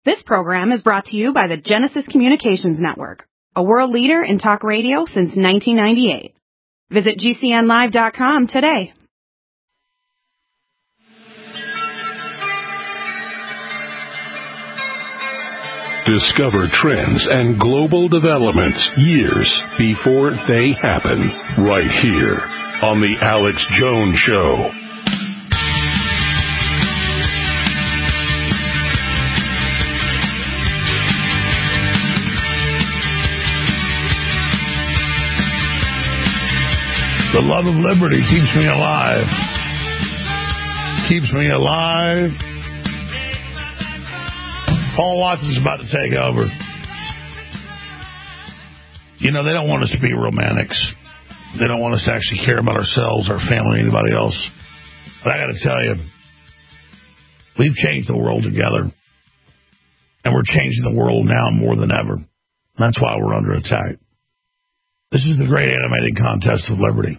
This program is brought to you by the Genesis Communications Network, a world leader in talk radio since 1998. Visit GCNlive.com today. Discover trends and global developments years before they happen, right here on The Alex Jones Show. The love of liberty keeps me alive. Keeps me alive. Paul Watson's about to take over. You know, they don't want us to be romantics. They don't want us to actually care about ourselves, our family, anybody else. But I got to tell you, we've changed the world together. And we're changing the world now more than ever. That's why we're under attack. This is the great animated contest of liberty.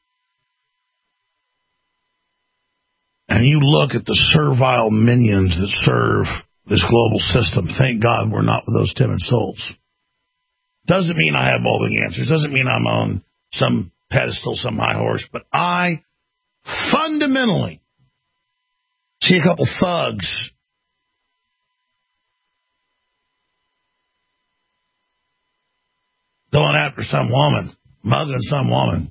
And you look at the servile minions that serve this global system. Thank God we're not with those timid souls. Doesn't mean I have all the answers. Doesn't mean I'm on some pedestal, some high horse. But I fundamentally see a couple thugs going after some woman, mugging some woman.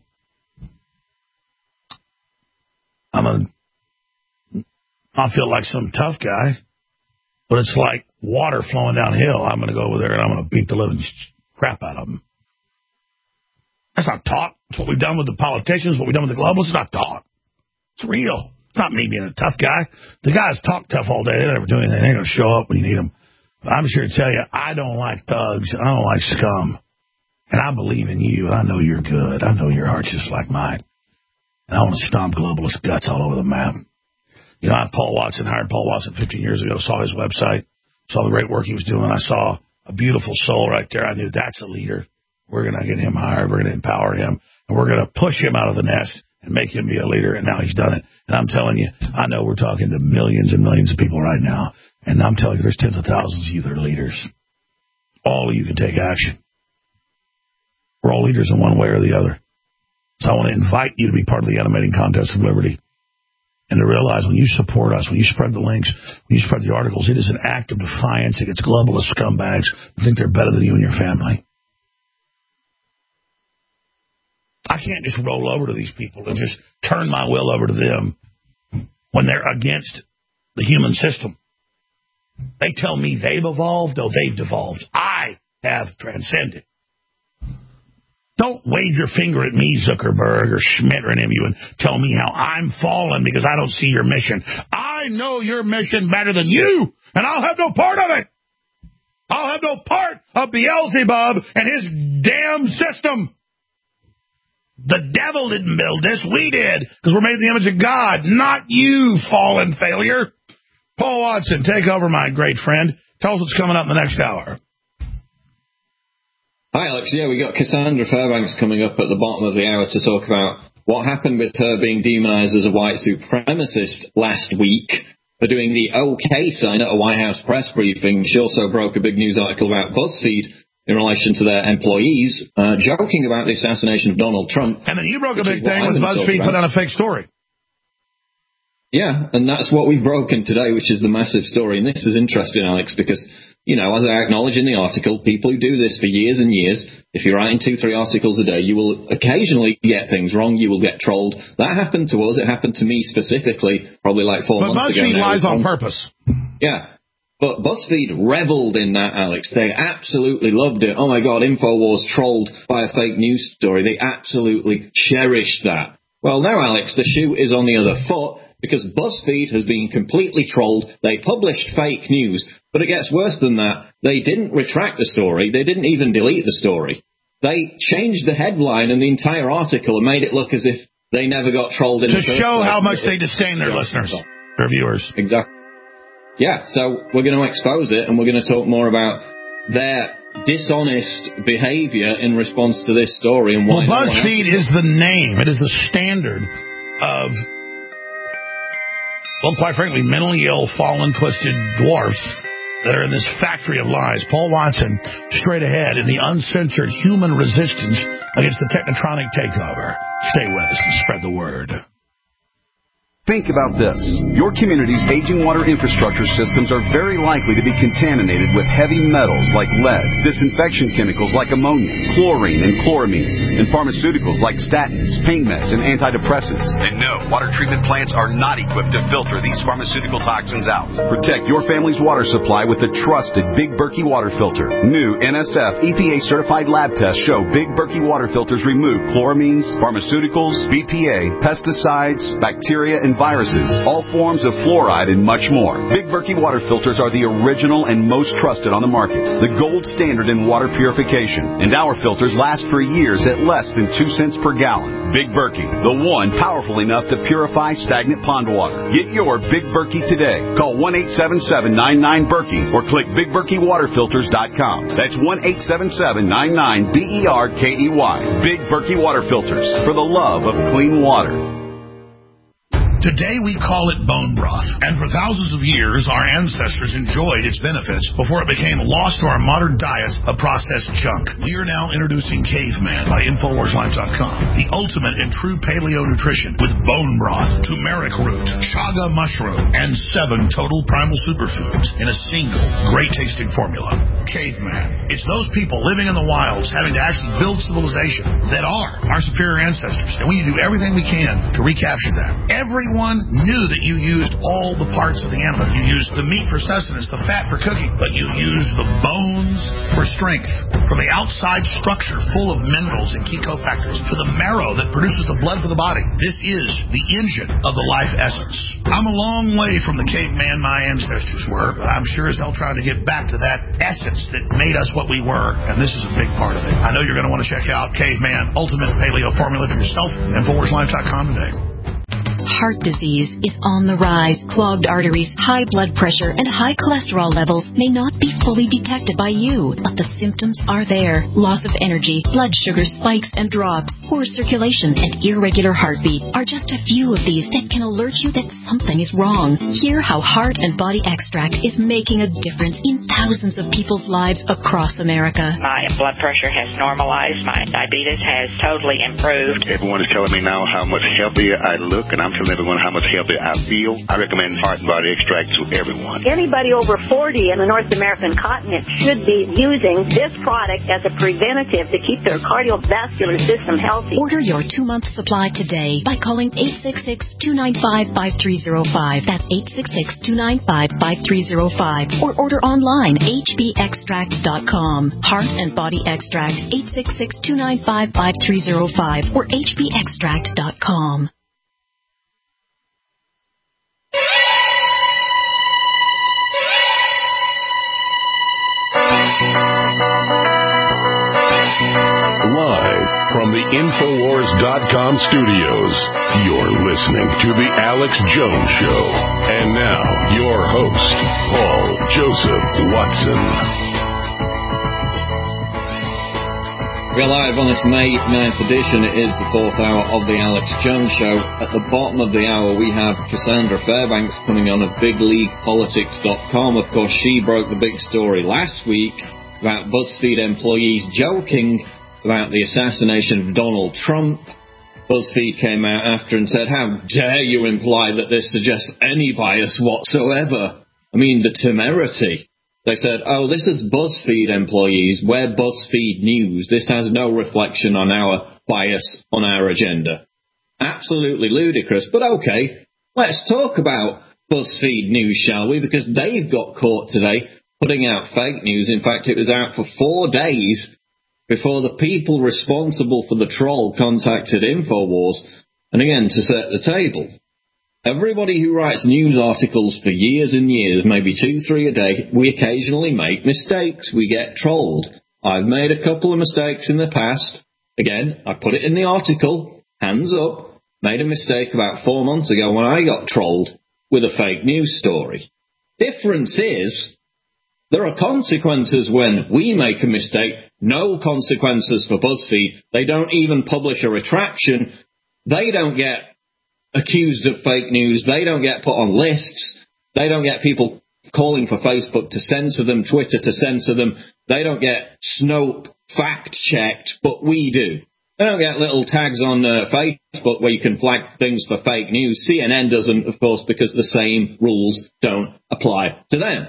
I feel like some tough guy, but it's like water flowing downhill. I'm going to go over there and I'm going to beat the living crap out of them. That's not talk. It's what we've done with the politicians, what we've done with the globalists. It's not talk. It's real. It's not me being a tough guy. The guys talk tough all day. They never do anything. They ain't going to show up when you need them. But I'm just here to tell you, I don't like thugs. I don't like scum. And I believe in you, and I know you're good. I know your heart's just like mine. And I want to stomp globalist guts all over the map. You know, I hired Paul Watson 15 years ago, saw his website, saw the great work he was doing. I saw a beautiful soul right there. I knew that's a leader. We're going to get him hired. We're going to empower him. And we're going to push him out of the nest and make him be a leader. And now he's done it. And I'm telling you, I know we're talking to millions and millions of people right now. And I'm telling you, there's tens of thousands of you that are leaders. All of you can take action. We're all leaders in one way or the other. So I want to invite you to be part of the animating contest of liberty. And to realize when you support us, when you spread the links, when you spread the articles, it is an act of defiance against globalist scumbags who think they're better than you and your family. I can't just roll over to these people and just turn my will over to them when they're against the human system. They tell me they've evolved. No, they've devolved. I have transcended. Don't wave your finger at me, Zuckerberg or Schmidt or any of you, and tell me how I'm fallen because I don't see your mission. I know your mission better than you, and I'll have no part of it. I'll have no part of Beelzebub and his damn system. The devil didn't build this. We did, because we're made in the image of God, not you, fallen failure. Paul Watson, take over, my great friend. Tell us what's coming up in the next hour. Hi, Alex. Yeah, we got Cassandra Fairbanks coming up at the bottom of the hour to talk about what happened with her being demonized as a white supremacist last week for doing the OK sign at a White House press briefing. She also broke a big news article about BuzzFeed in relation to their employees, joking about the assassination of Donald Trump. And then you broke a big thing with BuzzFeed put out a fake story. Yeah, and that's what we've broken today, which is the massive story. And this is interesting, Alex, because, you know, as I acknowledge in the article, people who do this for years and years, if you're writing 2-3 articles a day, you will occasionally get things wrong. You will get trolled. That happened to us. It happened to me specifically, probably like 4 months ago. But BuzzFeed lies on purpose. Yeah. But BuzzFeed reveled in that, Alex. They absolutely loved it. Oh, my God, InfoWars trolled by a fake news story. They absolutely cherished that. Well, now, Alex, the shoe is on the other foot because BuzzFeed has been completely trolled. They published fake news, but it gets worse than that. They didn't retract the story. They didn't even delete the story. They changed the headline and the entire article and made it look as if they never got trolled in the first place. To show how much they disdain their listeners, their viewers. Exactly. Yeah, so we're going to expose it, and we're going to talk more about their dishonest behavior in response to this story. And why. Well, BuzzFeed is the name. It is the standard of, well, quite frankly, mentally ill, fallen, twisted dwarfs that are in this factory of lies. Paul Watson, straight ahead in the uncensored human resistance against the technotronic takeover. Stay with us and spread the word. Think about this. Your community's aging water infrastructure systems are very likely to be contaminated with heavy metals like lead, disinfection chemicals like ammonia, chlorine and chloramines, and pharmaceuticals like statins, pain meds, and antidepressants. And no, water treatment plants are not equipped to filter these pharmaceutical toxins out. Protect your family's water supply with the trusted Big Berkey water filter. New NSF EPA-certified lab tests show Big Berkey water filters remove chloramines, pharmaceuticals, BPA, pesticides, bacteria, and viruses, all forms of fluoride, and much more. Big Berkey water filters are the original and most trusted on the market, the gold standard in water purification. And our filters last for years at less than 2 cents per gallon. Big Berkey, the one powerful enough to purify stagnant pond water. Get your Big Berkey today. Call 1-877-99-BERKEY or click BigBerkeyWaterFilters.com. That's 1-877-99-BERKEY. Big Berkey Water Filters, for the love of clean water. Today we call it bone broth, and for thousands of years our ancestors enjoyed its benefits before it became lost to our modern diet of processed junk. We are now introducing Caveman by InfoWarsLife.com, the ultimate in true paleo nutrition with bone broth, turmeric root, chaga mushroom, and 7 total primal superfoods in a single great-tasting formula. Caveman. It's those people living in the wilds having to actually build civilization that are our superior ancestors, and we do everything we can to recapture that. Everyone knew that you used all the parts of the animal. You used the meat for sustenance, the fat for cooking, but you used the bones for strength. From the outside structure full of minerals and key cofactors to the marrow that produces the blood for the body. This is the engine of the life essence. I'm a long way from the caveman my ancestors were, but I'm sure as hell trying to get back to that essence that made us what we were, and this is a big part of it. I know you're going to want to check out Caveman Ultimate Paleo Formula for yourself. InfoWarsLife.com today. Heart disease is on the rise. Clogged arteries, high blood pressure, and high cholesterol levels may not be fully detected by you, but the symptoms are there. Loss of energy, blood sugar spikes and drops, poor circulation, and irregular heartbeat are just a few of these that can alert you that something is wrong. Hear how Heart and Body Extract is making a difference in thousands of people's lives across America. My blood pressure has normalized. My diabetes has totally improved. Everyone is telling me now how much healthier I look, and I'm telling everyone how much healthier I feel. I recommend Heart and Body Extract to everyone. Anybody over 40 in the North American continent should be using this product as a preventative to keep their cardiovascular system healthy. Order your 2-month supply today by calling 866-295-5305. That's 866-295-5305. Or order online, hbextract.com. Heart and Body Extract, 866-295-5305 or hbextract.com. Live from the Infowars.com studios, you're listening to The Alex Jones Show. And now, your host, Paul Joseph Watson. We're live on this May 9th edition. It is the 4th hour of The Alex Jones Show. At the bottom of the hour, we have Cassandra Fairbanks coming on at BigLeaguePolitics.com. Of course, she broke the big story last week about BuzzFeed employees joking about the assassination of Donald Trump. BuzzFeed came out after and said, "How dare you imply that this suggests any bias whatsoever? I mean, the temerity." They said, "Oh, this is BuzzFeed employees. We're BuzzFeed News. This has no reflection on our bias on our agenda." Absolutely ludicrous, but okay. Let's talk about BuzzFeed News, shall we? Because they've got caught today putting out fake news. In fact, it was out for 4 days before the people responsible for the troll contacted InfoWars, and again, to set the table. Everybody who writes news articles for years and years, maybe 2-3 a day, we occasionally make mistakes. We get trolled. I've made a couple of mistakes in the past. Again, I put it in the article, hands up, made a mistake about 4 months ago when I got trolled with a fake news story. Difference is, there are consequences when we make a mistake. No consequences for BuzzFeed. They don't even publish a retraction. They don't get accused of fake news. They don't get put on lists. They don't get people calling for Facebook to censor them, Twitter to censor them. They don't get Snopes fact-checked, but we do. They don't get little tags on Facebook where you can flag things for fake news. CNN doesn't, of course, because the same rules don't apply to them.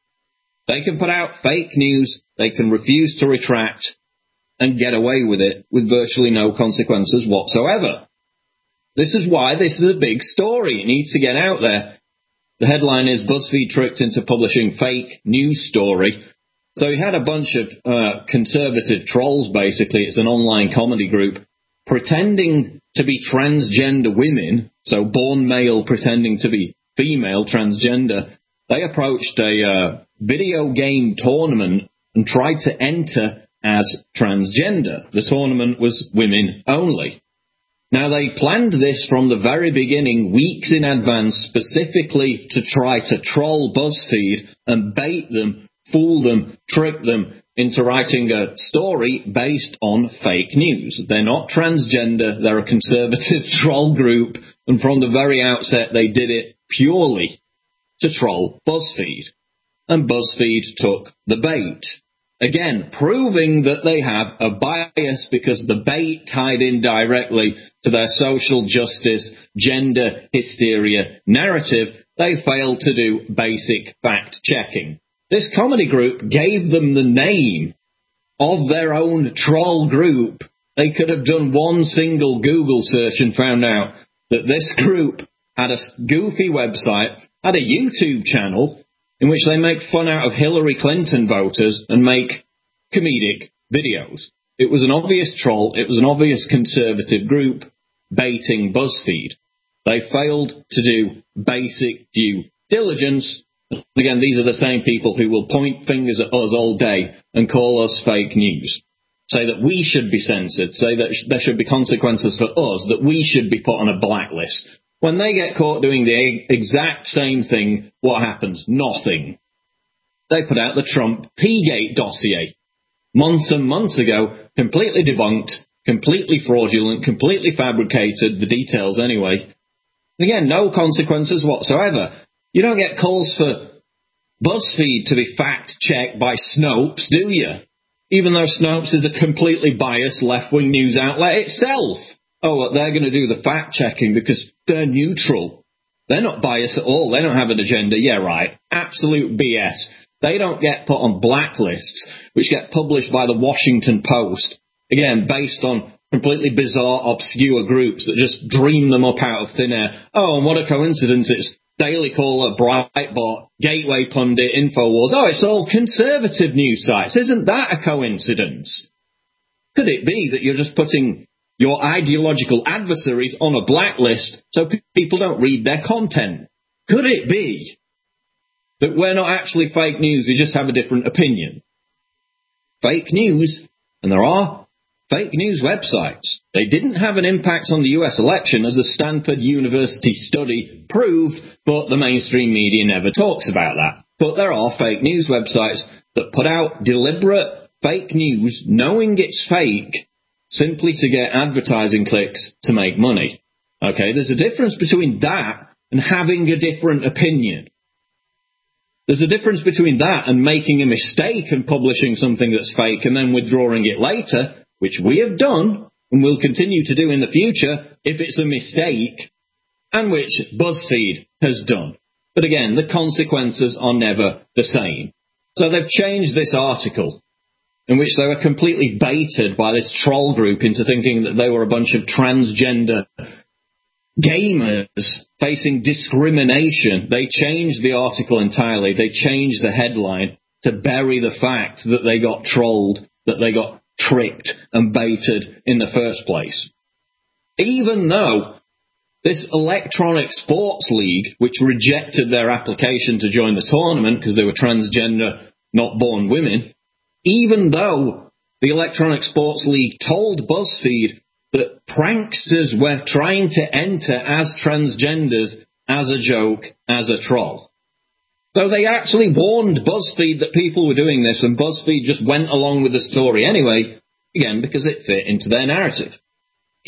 They can put out fake news, they can refuse to retract, and get away with it with virtually no consequences whatsoever. This is why this is a big story. It needs to get out there. The headline is BuzzFeed tricked into publishing fake news story. So you had a bunch of conservative trolls, basically. It's an online comedy group, pretending to be transgender women, so born male pretending to be female transgender. They approached a video game tournament and tried to enter as transgender. The tournament was women only. Now, they planned this from the very beginning, weeks in advance, specifically to try to troll BuzzFeed and bait them, fool them, trick them into writing a story based on fake news. They're not transgender, they're a conservative troll group, and from the very outset they did it purely to troll BuzzFeed. And BuzzFeed took the bait. Again, proving that they have a bias because the bait tied in directly to their social justice, gender hysteria narrative. They failed to do basic fact-checking. This comedy group gave them the name of their own troll group. They could have done one single Google search and found out that this group had a goofy website, had a YouTube channel, in which they make fun out of Hillary Clinton voters and make comedic videos. It was an obvious troll. It was an obvious conservative group baiting BuzzFeed. They failed to do basic due diligence. Again, these are the same people who will point fingers at us all day and call us fake news. Say that we should be censored. Say that there should be consequences for us, that we should be put on a blacklist. When they get caught doing the exact same thing, what happens? Nothing. They put out the Trump P-Gate dossier. Months and months ago, completely debunked, completely fraudulent, completely fabricated, the details anyway. Again, no consequences whatsoever. You don't get calls for BuzzFeed to be fact-checked by Snopes, do you? Even though Snopes is a completely biased left-wing news outlet itself. Oh, well, they're going to do the fact-checking because they're neutral. They're not biased at all. They don't have an agenda. Yeah, right. Absolute BS. They don't get put on blacklists, which get published by the Washington Post. Again, based on completely bizarre, obscure groups that just dream them up out of thin air. Oh, and what a coincidence. It's Daily Caller, Breitbart, Gateway Pundit, InfoWars. Oh, it's all conservative news sites. Isn't that a coincidence? Could it be that you're just putting your ideological adversaries on a blacklist so people don't read their content? Could it be that we're not actually fake news, we just have a different opinion? Fake news, and there are fake news websites. They didn't have an impact on the US election, as a Stanford University study proved, but the mainstream media never talks about that. But there are fake news websites that put out deliberate fake news, knowing it's fake, simply to get advertising clicks to make money. Okay, there's a difference between that and having a different opinion. There's a difference between that and making a mistake and publishing something that's fake and then withdrawing it later, which we have done and will continue to do in the future if it's a mistake, and which BuzzFeed has done. But again, the consequences are never the same. So they've changed this article, in which they were completely baited by this troll group into thinking that they were a bunch of transgender gamers facing discrimination. They changed the article entirely. They changed the headline to bury the fact that they got trolled, that they got tricked and baited in the first place. Even though this Electronic Sports League, which rejected their application to join the tournament because they were transgender, not born women, even though the Electronic Sports League told BuzzFeed that pranksters were trying to enter as transgenders as a joke, as a troll. So they actually warned BuzzFeed that people were doing this, and BuzzFeed just went along with the story anyway, again, because it fit into their narrative.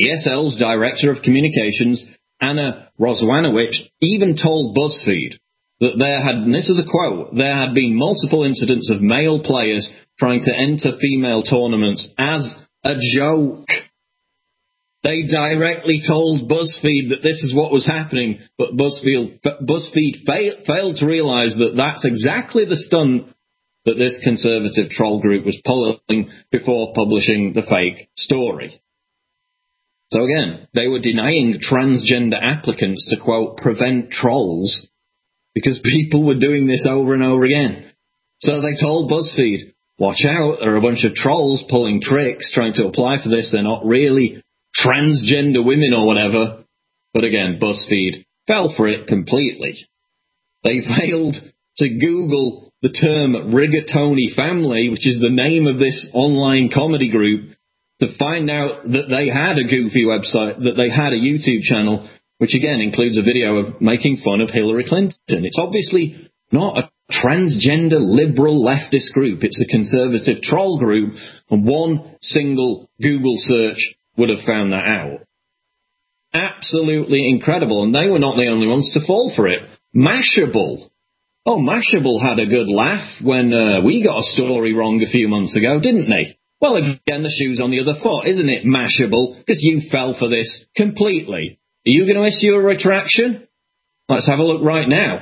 ESL's Director of Communications, Anna Rozwanowicz, even told BuzzFeed that there had, and this is a quote, there had been multiple incidents of male players trying to enter female tournaments as a joke. They directly told BuzzFeed that this is what was happening, but BuzzFeed failed to realize that that's exactly the stunt that this conservative troll group was pulling before publishing the fake story. So again, they were denying transgender applicants to, quote, prevent trolls because people were doing this over and over again. So they told BuzzFeed, watch out, there are a bunch of trolls pulling tricks trying to apply for this. They're not really transgender women or whatever. But again, BuzzFeed fell for it completely. They failed to Google the term Rigatoni Family, which is the name of this online comedy group, to find out that they had a goofy website, that they had a YouTube channel, which again includes a video of making fun of Hillary Clinton. It's obviously not a transgender liberal leftist group. It's a conservative troll group, and one single Google search would have found that out. Absolutely incredible, and they were not the only ones to fall for it. Mashable. Oh, Mashable had a good laugh when we got a story wrong a few months ago, didn't they? Well, again, the shoe's on the other foot, isn't it, Mashable? Because you fell for this completely. Are you going to issue a retraction? Let's have a look right now.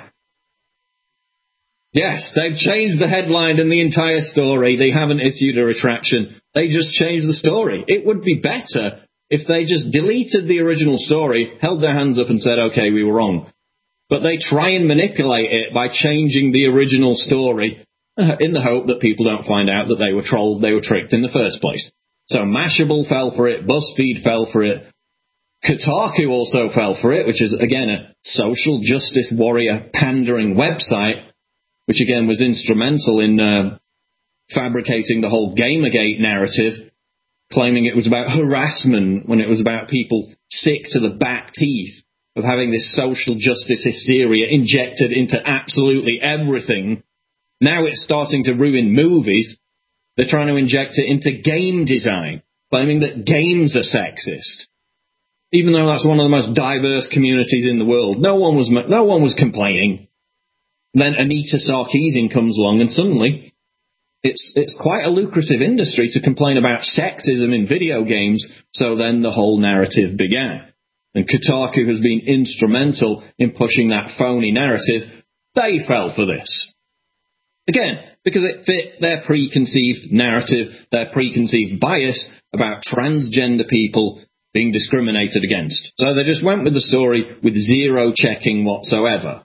Yes, they've changed the headline and the entire story. They haven't issued a retraction. They just changed the story. It would be better if they just deleted the original story, held their hands up and said, okay, we were wrong. But they try and manipulate it by changing the original story in the hope that people don't find out that they were trolled, they were tricked in the first place. So Mashable fell for it, BuzzFeed fell for it, Kotaku also fell for it, which is, again, a social justice warrior pandering website, which, again, was instrumental in fabricating the whole Gamergate narrative, claiming it was about harassment when it was about people sick to the back teeth of having this social justice hysteria injected into absolutely everything. Now it's starting to ruin movies. They're trying to inject it into game design, claiming that games are sexist. Even though that's one of the most diverse communities in the world, no one was complaining. Then Anita Sarkeesian comes along, and suddenly it's quite a lucrative industry to complain about sexism in video games. So then the whole narrative began, and Kotaku has been instrumental in pushing that phony narrative. They fell for this. Again, because it fit their preconceived narrative, their preconceived bias about transgender people being discriminated against. So they just went with the story with zero checking whatsoever.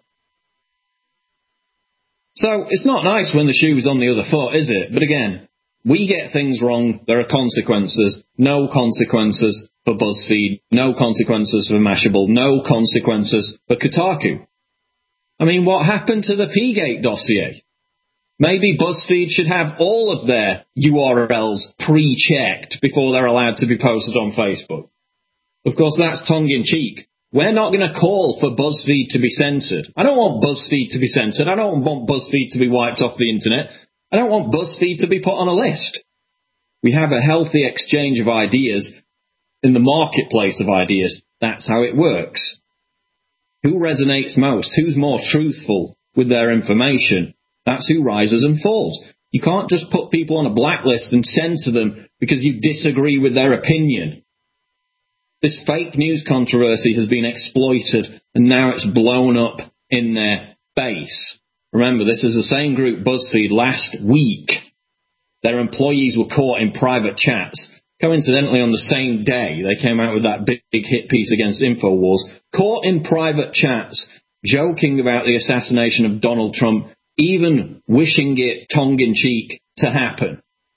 So it's not nice when the shoe is on the other foot, is it? But again, we get things wrong, there are consequences. No consequences for BuzzFeed, no consequences for Mashable, no consequences for Kotaku. I mean, what happened to the P-Gate dossier? Maybe BuzzFeed should have all of their URLs pre-checked before they're allowed to be posted on Facebook. Of course, that's tongue-in-cheek. We're not going to call for BuzzFeed to be censored. I don't want BuzzFeed to be censored. I don't want BuzzFeed to be wiped off the internet. I don't want BuzzFeed to be put on a list. We have a healthy exchange of ideas in the marketplace of ideas. That's how it works. Who resonates most? Who's more truthful with their information? That's who rises and falls. You can't just put people on a blacklist and censor them because you disagree with their opinion. This fake news controversy has been exploited, and now it's blown up in their face. Remember, this is the same group, BuzzFeed, last week. Their employees were caught in private chats. Coincidentally, on the same day, they came out with that big hit piece against InfoWars. Caught in private chats, joking about the assassination of Donald Trump, even wishing it tongue-in-cheek to happen.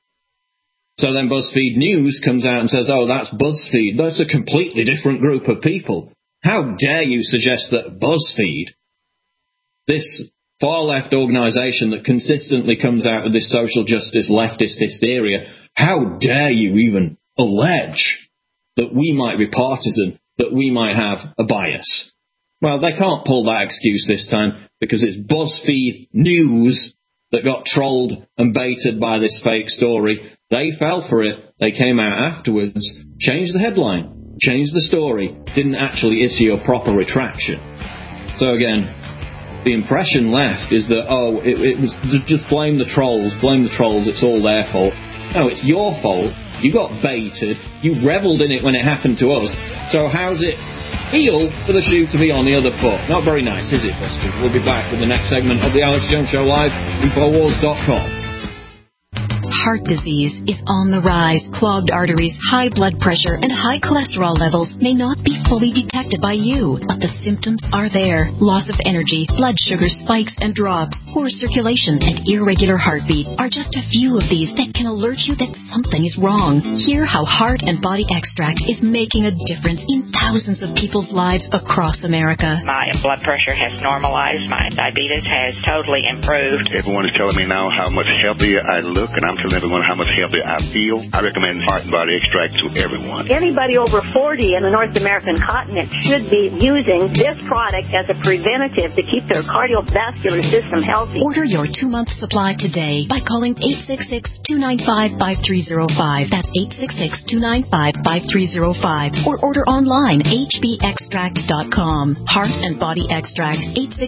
So then BuzzFeed News comes out and says, oh, that's BuzzFeed. That's a completely different group of people. How dare you suggest that BuzzFeed, this far-left organization that consistently comes out with this social justice leftist hysteria, how dare you even allege that we might be partisan, that we might have a bias? Well, they can't pull that excuse this time because it's BuzzFeed News that got trolled and baited by this fake story. They fell for it. They came out afterwards, changed the headline, changed the story, didn't actually issue a proper retraction. So again, the impression left is that, it was just blame the trolls, it's all their fault. No, it's your fault. You got baited. You revelled in it when it happened to us. So how's it feel for the shoe to be on the other foot? Not very nice, is it, Buster? We'll be back with the next segment of the Alex Jones Show live, Infowars.com. Heart disease is on the rise. Clogged arteries, high blood pressure, and high cholesterol levels may not be fully detected by you, but the symptoms are there. Loss of energy, blood sugar spikes and drops, poor circulation, and irregular heartbeat are just a few of these that can alert you that something is wrong. Hear how Heart and Body Extract is making a difference in thousands of people's lives across America. My blood pressure has normalized. My diabetes has totally improved. Everyone is telling me now how much healthier I look, and I'm telling everyone how much healthier I feel. I recommend Heart and Body Extract to everyone. Anybody over 40 in the North American continent should be using this product as a preventative to keep their cardiovascular system healthy. Order your 2-month supply today by calling 866-295-5305. That's 866-295-5305. Or order online, hbextract.com. Heart and Body Extract,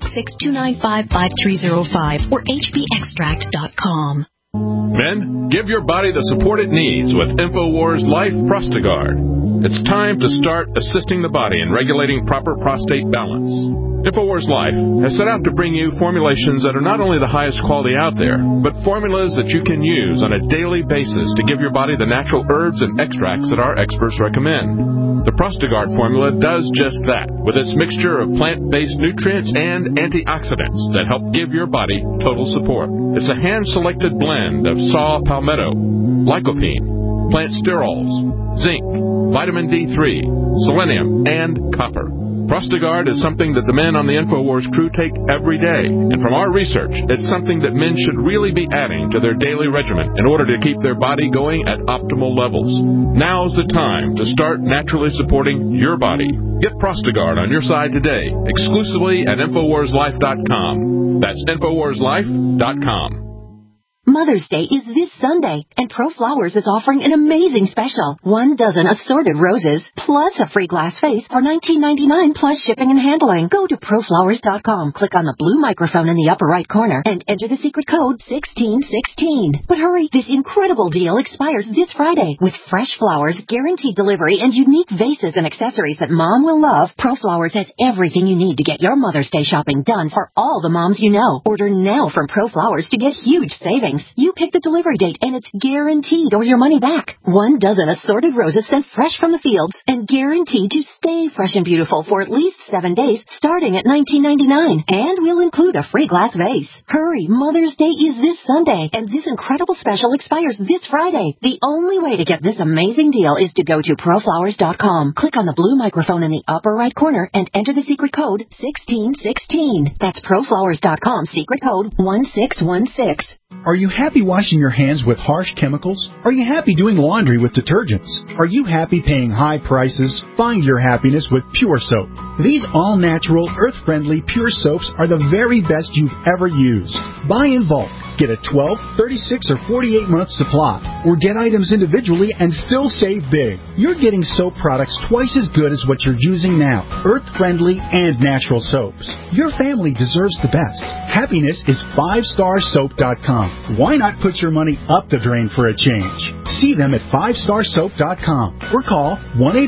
866-295-5305 or hbextract.com. Men, give your body the support it needs with InfoWars Life Prostagard. It's time to start assisting the body in regulating proper prostate balance. InfoWars Life has set out to bring you formulations that are not only the highest quality out there, but formulas that you can use on a daily basis to give your body the natural herbs and extracts that our experts recommend. The Prostagard formula does just that, with its mixture of plant-based nutrients and antioxidants that help give your body total support. It's a hand-selected blend of saw palmetto, lycopene, plant sterols, zinc, vitamin D3, selenium, and copper. Prostagard is something that the men on the InfoWars crew take every day, and from our research, it's something that men should really be adding to their daily regimen in order to keep their body going at optimal levels. Now's the time to start naturally supporting your body. Get Prostagard on your side today, exclusively at InfoWarsLife.com. That's InfoWarsLife.com. Mother's Day is this Sunday, and ProFlowers is offering an amazing special. 1 dozen assorted roses, plus a free glass vase for $19.99 plus shipping and handling. Go to ProFlowers.com, click on the blue microphone in the upper right corner, and enter the secret code 1616. But hurry, this incredible deal expires this Friday. With fresh flowers, guaranteed delivery, and unique vases and accessories that Mom will love, ProFlowers has everything you need to get your Mother's Day shopping done for all the moms you know. Order now from ProFlowers to get huge savings. You pick the delivery date, and it's guaranteed or your money back. 1 dozen assorted roses sent fresh from the fields and guaranteed to stay fresh and beautiful for at least 7 days, starting at $19.99. And we'll include a free glass vase. Hurry, Mother's Day is this Sunday, and this incredible special expires this Friday. The only way to get this amazing deal is to go to ProFlowers.com. Click on the blue microphone in the upper right corner and enter the secret code 1616. That's ProFlowers.com, secret code 1616. Are you happy washing your hands with harsh chemicals? Are you happy doing laundry with detergents? Are you happy paying high prices? Find your happiness with Pure Soap. These all-natural, earth-friendly Pure Soaps are the very best you've ever used. Buy in bulk. Get a 12, 36, or 48-month supply, or get items individually and still save big. You're getting soap products twice as good as what you're using now, earth-friendly and natural soaps. Your family deserves the best. Happiness is 5starsoap.com. Why not put your money up the drain for a change? See them at 5starsoap.com or call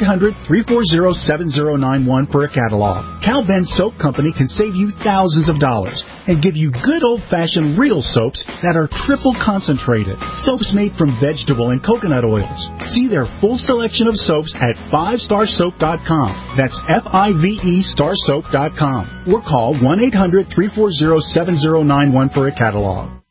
1-800-340-7091 for a catalog. Cal Ben Soap Company can save you thousands of dollars and give you good old-fashioned real soaps that are triple concentrated. Soaps made from vegetable and coconut oils. See their full selection of soaps at 5starsoap.com. That's F-I-V-E starsoap.com. Or call 1-800-340-7091 for a catalog.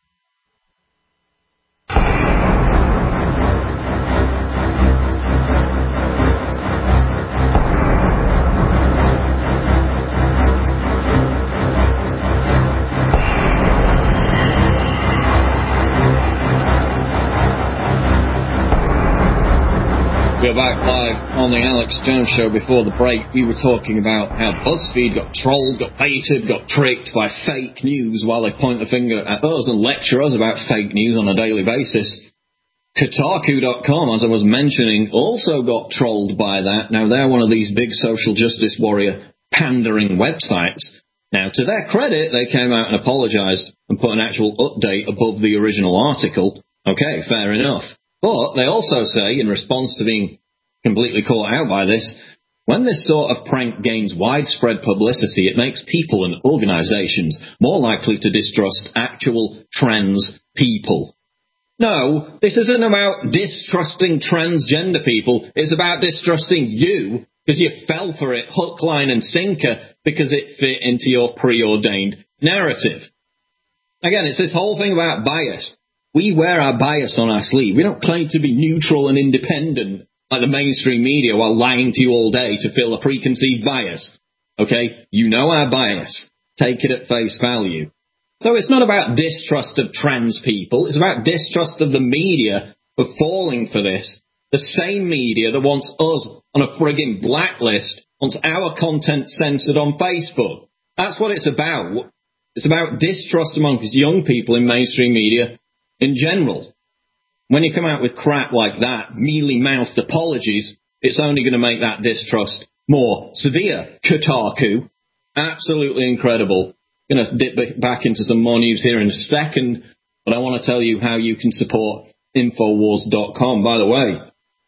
We're back live on the Alex Jones Show. Before the break, we were talking about how BuzzFeed got trolled, got baited, got tricked by fake news while they point the finger at us and lecture us about fake news on a daily basis. Kotaku.com, as I was mentioning, also got trolled by that. Now, they're one of these big social justice warrior pandering websites. Now, to their credit, they came out and apologized and put an actual update above the original article. Okay, fair enough. But they also say, in response to being completely caught out by this, when this sort of prank gains widespread publicity, it makes people and organizations more likely to distrust actual trans people. No, this isn't about distrusting transgender people. It's about distrusting you because you fell for it hook, line, and sinker because it fit into your preordained narrative. Again, it's this whole thing about bias. We wear our bias on our sleeve. We don't claim to be neutral and independent like the mainstream media while lying to you all day to fill a preconceived bias. Okay? You know our bias. Take it at face value. So it's not about distrust of trans people. It's about distrust of the media for falling for this. The same media that wants us on a frigging blacklist wants our content censored on Facebook. That's what it's about. It's about distrust amongst young people in mainstream media in general. When you come out with crap like that, mealy-mouthed apologies, it's only going to make that distrust more severe. Kotaku, absolutely incredible. Going to dip back into some more news here in a second, but I want to tell you how you can support Infowars.com. By the way,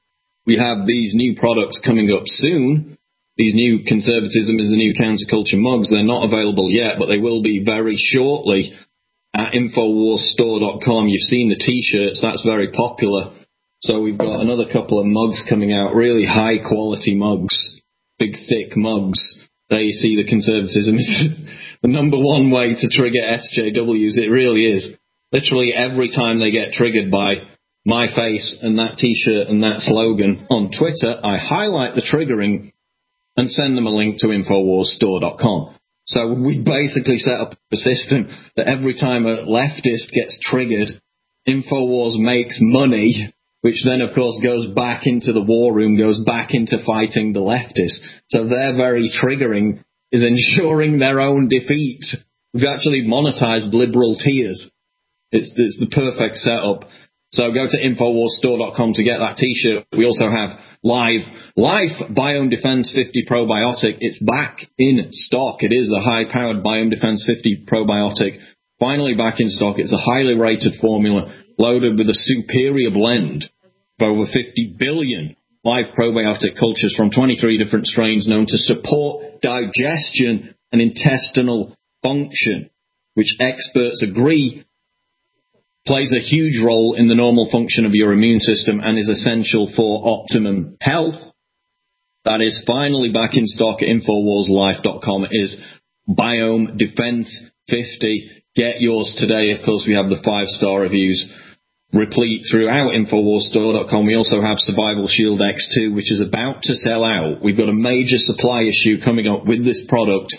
we have these new products coming up soon. These new Conservatism is the New Counterculture mugs. They're not available yet, but they will be very shortly at InfoWarsStore.com. You've seen the T-shirts. That's very popular. So we've got another couple of mugs coming out, really high-quality mugs, big, thick mugs. There you see the Conservatism is the number one way to trigger SJWs. It really is. Literally every time they get triggered by my face and that T-shirt and that slogan on Twitter, I highlight the triggering and send them a link to InfoWarsStore.com. So we basically set up a system that every time a leftist gets triggered, InfoWars makes money, which then, of course, goes back into the war room, goes back into fighting the leftists. So their very triggering is ensuring their own defeat. We've actually monetized liberal tears. It's the perfect setup. So go to InfoWarsStore.com to get that T-shirt. We also have Life Biome Defense 50 Probiotic. It's back in stock. It is a high-powered Biome Defense 50 Probiotic. Finally back in stock. It's a highly rated formula loaded with a superior blend of over 50 billion live probiotic cultures from 23 different strains known to support digestion and intestinal function, which experts agree plays a huge role in the normal function of your immune system and is essential for optimum health. That is finally back in stock at InfoWarsLife.com. It is Biome Defense 50. Get yours today. Of course, we have the 5-star reviews replete throughout InfoWarsStore.com. We also have Survival Shield X2, which is about to sell out. We've got a major supply issue coming up with this product.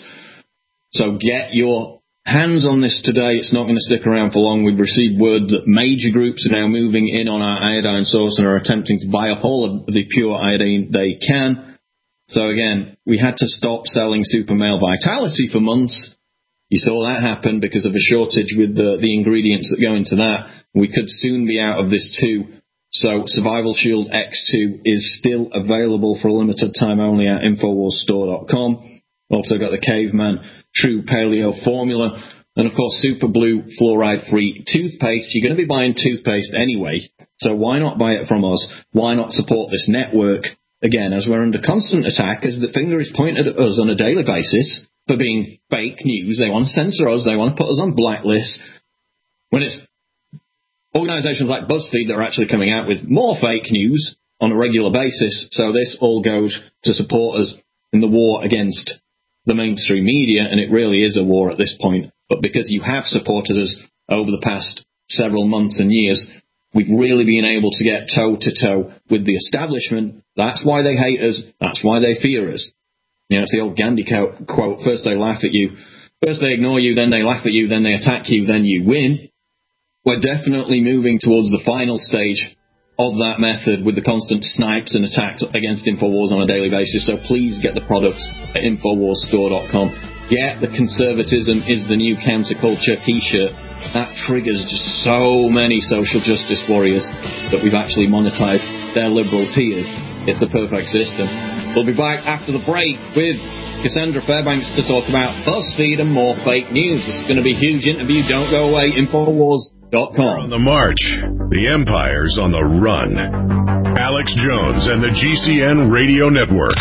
So get your hands on this today. It's not going to stick around for long. We've received word that major groups are now moving in on our iodine source and are attempting to buy up all of the pure iodine they can. So again, we had to stop selling Super Male Vitality for months. You saw that happen because of a shortage with the ingredients that go into that. We could soon be out of this too. So Survival Shield X2 is still available for a limited time only at InfoWarsStore.com. Also got the Caveman True Paleo formula, and of course Super Blue fluoride-free toothpaste. You're going to be buying toothpaste anyway, so why not buy it from us? Why not support this network? Again, as we're under constant attack, as the finger is pointed at us on a daily basis for being fake news. They want to censor us, they want to put us on blacklists, when it's organizations like BuzzFeed that are actually coming out with more fake news on a regular basis. So this all goes to support us in the war against the mainstream media, and it really is a war at this point. But because you have supported us over the past several months and years, we've really been able to get toe-to-toe with the establishment. That's why they hate us. That's why they fear us. You know, it's the old Gandhi quote, first they laugh at you, first they ignore you, then they laugh at you, then they attack you, then you win. We're definitely moving towards the final stage of that method with the constant snipes and attacks against InfoWars on a daily basis. So please get the products at InfoWarsStore.com. Get the Conservatism is the New Counterculture T-shirt. That triggers just so many social justice warriors that we've actually monetized their liberal tears. It's a perfect system. We'll be back after the break with Cassandra Fairbanks to talk about BuzzFeed and more fake news. This is going to be a huge interview. Don't go away. Infowars.com. On the march, the empire's on the run. Alex Jones and the GCN Radio Network.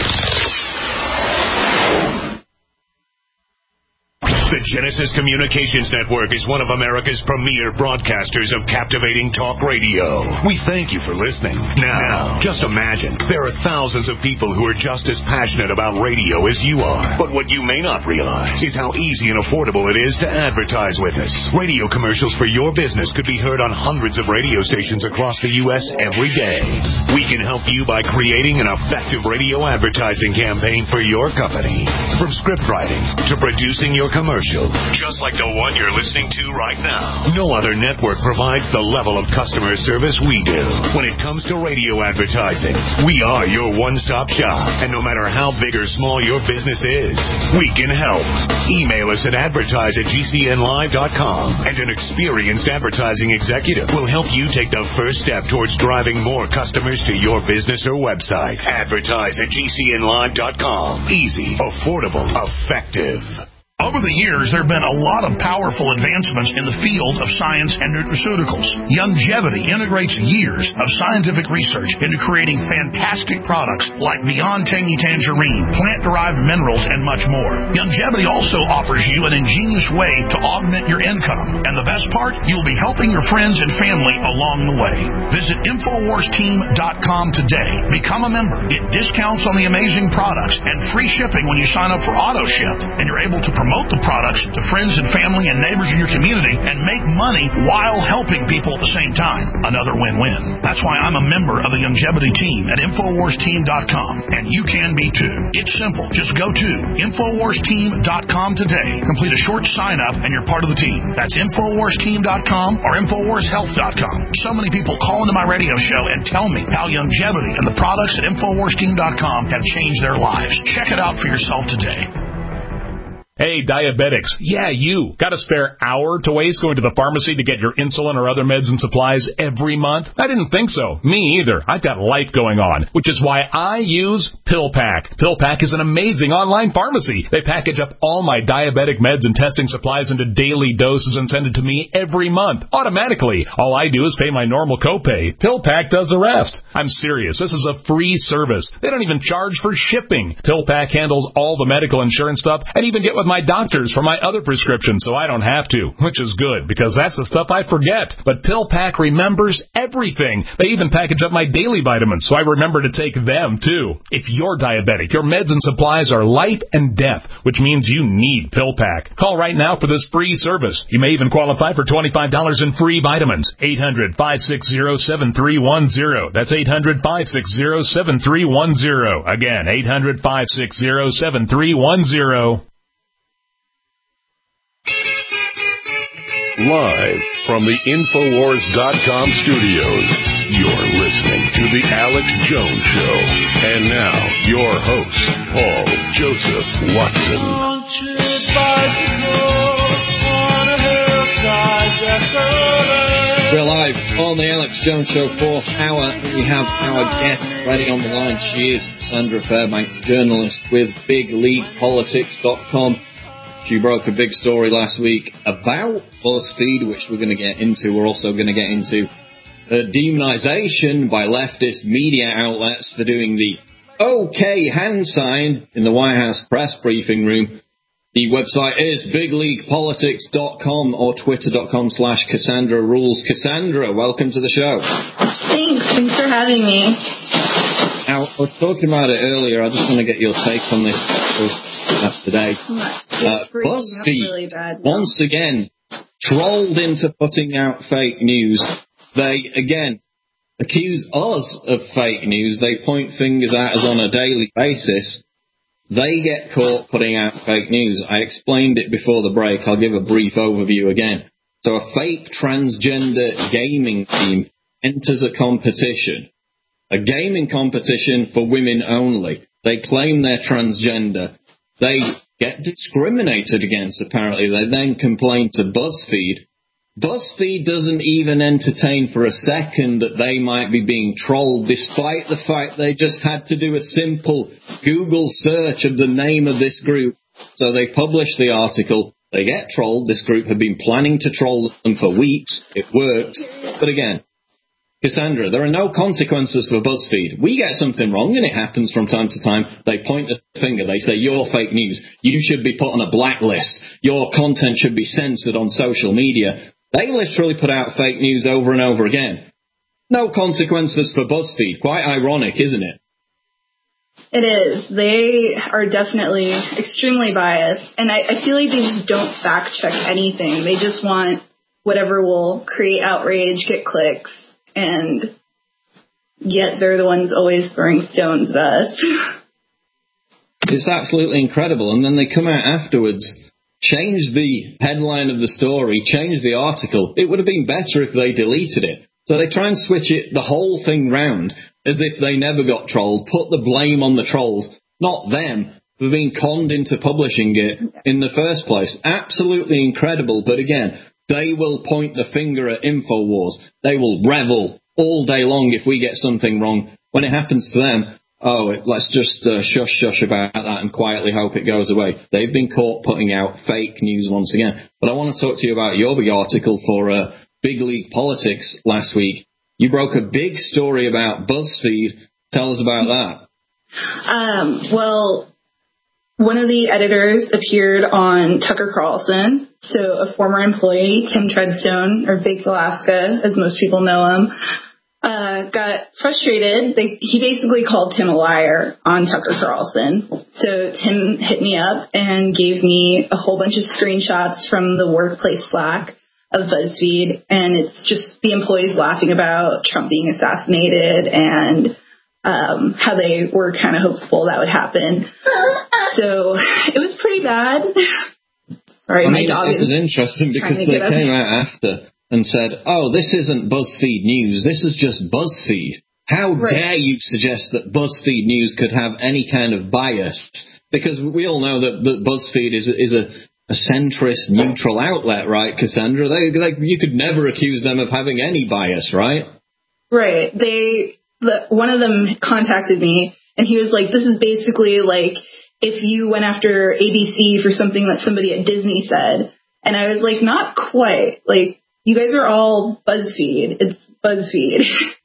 The Genesis Communications Network is one of America's premier broadcasters of captivating talk radio. We thank you for listening. Now, just imagine, there are thousands of people who are just as passionate about radio as you are. But what you may not realize is how easy and affordable it is to advertise with us. Radio commercials for your business could be heard on hundreds of radio stations across the U.S. every day. We can help you by creating an effective radio advertising campaign for your company. From script writing to producing your commercial, just like the one you're listening to right now. No other network provides the level of customer service we do. When it comes to radio advertising, we are your one-stop shop. And no matter how big or small your business is, we can help. Email us at advertise@gcnlive.com, and an experienced advertising executive will help you take the first step towards driving more customers to your business or website. Advertise@gcnlive.com. Easy, affordable, effective. Over the years, there have been a lot of powerful advancements in the field of science and nutraceuticals. Youngevity integrates years of scientific research into creating fantastic products like Beyond Tangy Tangerine, plant-derived minerals, and much more. Youngevity also offers you an ingenious way to augment your income. And the best part, you'll be helping your friends and family along the way. Visit InfoWarsTeam.com today. Become a member. Get discounts on the amazing products and free shipping when you sign up for AutoShip. And you're able to promote the products to friends and family and neighbors in your community and make money while helping people at the same time. Another win-win. That's why I'm a member of the Youngevity team at InfoWarsTeam.com, and you can be too. It's simple. Just go to InfoWarsTeam.com today. Complete a short sign-up and you're part of the team. That's InfoWarsTeam.com or InfoWarsHealth.com. So many people call into my radio show and tell me how Youngevity and the products at InfoWarsTeam.com have changed their lives. Check it out for yourself today. Hey, diabetics. Yeah, you. Got a spare hour to waste going to the pharmacy to get your insulin or other meds and supplies every month? I didn't think so. Me either. I've got life going on, which is why I use PillPack. PillPack is an amazing online pharmacy. They package up all my diabetic meds and testing supplies into daily doses and send it to me every month, automatically. All I do is pay my normal copay. PillPack does the rest. I'm serious. This is a free service. They don't even charge for shipping. PillPack handles all the medical insurance stuff and even get with my doctors for my other prescriptions, so I don't have to, which is good because that's the stuff I forget. But PillPack remembers everything. They even package up my daily vitamins, so I remember to take them too. If you're diabetic, your meds and supplies are life and death, which means you need PillPack. Call right now for this free service. You may even qualify for $25 in free vitamins. 800-560-7310. That's 800-560-7310. Again, 800-560-7310. Live from the Infowars.com studios, you're listening to The Alex Jones Show. And now, your host, Paul Joseph Watson. We're live on the Alex Jones Show, fourth hour. We have our guest ready on the line. She is Cassandra Fairbanks, journalist with BigLeaguePolitics.com. She broke a big story last week about BuzzFeed, which we're going to get into. We're also going to get into demonization by leftist media outlets for doing the OK hand sign in the White House press briefing room. The website is BigLeaguePolitics.com or Twitter.com/Cassandra Rules. Cassandra, welcome to the show. Thanks for having me. Now, I was talking about it earlier. I just want to get your take on this today. BuzzFeed, really once again, trolled into putting out fake news. They, again, accuse us of fake news. They point fingers at us on a daily basis. They get caught putting out fake news. I explained it before the break. I'll give a brief overview again. So a fake transgender gaming team enters a competition. A gaming competition for women only. They claim they're transgender. They get discriminated against, apparently. They then complain to BuzzFeed. BuzzFeed doesn't even entertain for a second that they might be being trolled, despite the fact they just had to do a simple Google search of the name of this group. So they publish the article, they get trolled. This group had been planning to troll them for weeks. It worked. But again, Cassandra, there are no consequences for BuzzFeed. We get something wrong, and it happens from time to time. They point a finger. They say, you're fake news. You should be put on a blacklist. Your content should be censored on social media. They literally put out fake news over and over again. No consequences for BuzzFeed. Quite ironic, isn't it? It is. They are definitely extremely biased, and I feel like they just don't fact-check anything. They just want whatever will create outrage, get clicks, and yet they're the ones always throwing stones at us. It's absolutely incredible. And then they come out afterwards, change the headline of the story, change the article. It would have been better if they deleted it. So they try and switch it, the whole thing round, as if they never got trolled, put the blame on the trolls, not them, for being conned into publishing it in the first place. Absolutely incredible. But again, they will point the finger at InfoWars. They will revel all day long if we get something wrong. When it happens to them, let's just shush about that and quietly hope it goes away. They've been caught putting out fake news once again. But I want to talk to you about your big article for Big League Politics last week. You broke a big story about BuzzFeed. Tell us about that. Well, one of the editors appeared on Tucker Carlson. So a former employee, Tim Treadstone, or Baked Alaska, as most people know him, got frustrated. He basically called Tim a liar on Tucker Carlson. So Tim hit me up and gave me a whole bunch of screenshots from the workplace Slack of BuzzFeed, and it's just the employees laughing about Trump being assassinated and how they were kind of hopeful that would happen. So it was pretty bad. Sorry, my dog it was interesting because they came out after and said, this isn't BuzzFeed News, this is just BuzzFeed. How dare you suggest that BuzzFeed News could have any kind of bias? Because we all know that BuzzFeed is a centrist, neutral outlet, right, Cassandra? You could never accuse them of having any bias, right? Right. One of them contacted me, and he was like, this is basically like if you went after ABC for something that somebody at Disney said. And I was like, not quite. Like, you guys are all BuzzFeed. It's BuzzFeed.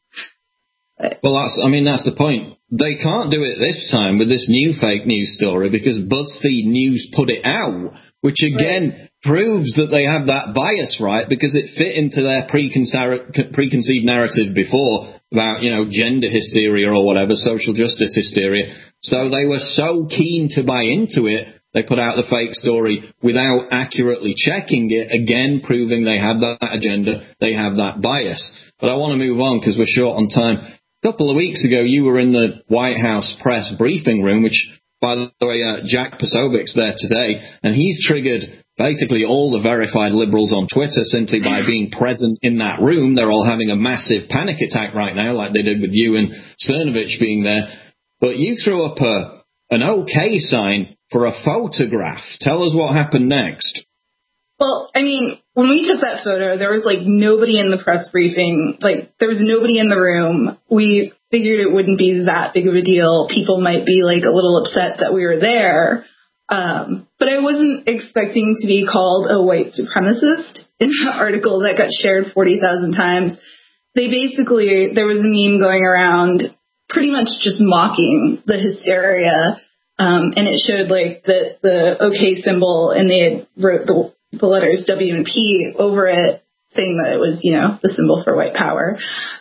Well, that's the point. They can't do it this time with this new fake news story because BuzzFeed News put it out, which again proves that they have that bias, right? Because it fit into their preconceived narrative before about, gender hysteria or whatever, social justice hysteria. So they were so keen to buy into it, they put out the fake story without accurately checking it, again proving they have that agenda, they have that bias. But I want to move on because we're short on time. A couple of weeks ago, you were in the White House press briefing room, which, by the way, Jack Posovic's there today, and he's triggered basically all the verified liberals on Twitter simply by being present in that room. They're all having a massive panic attack right now, like they did with you and Cernovich being there. But you threw up an OK sign for a photograph. Tell us what happened next. Well, when we took that photo, there was, nobody in the press briefing. There was nobody in the room. We figured it wouldn't be that big of a deal. People might be, a little upset that we were there. But I wasn't expecting to be called a white supremacist in the article that got shared 40,000 times. There was a meme going around pretty much just mocking the hysteria. And it showed, the OK symbol, and they had wrote the letters W and P over it, saying that it was, the symbol for white power.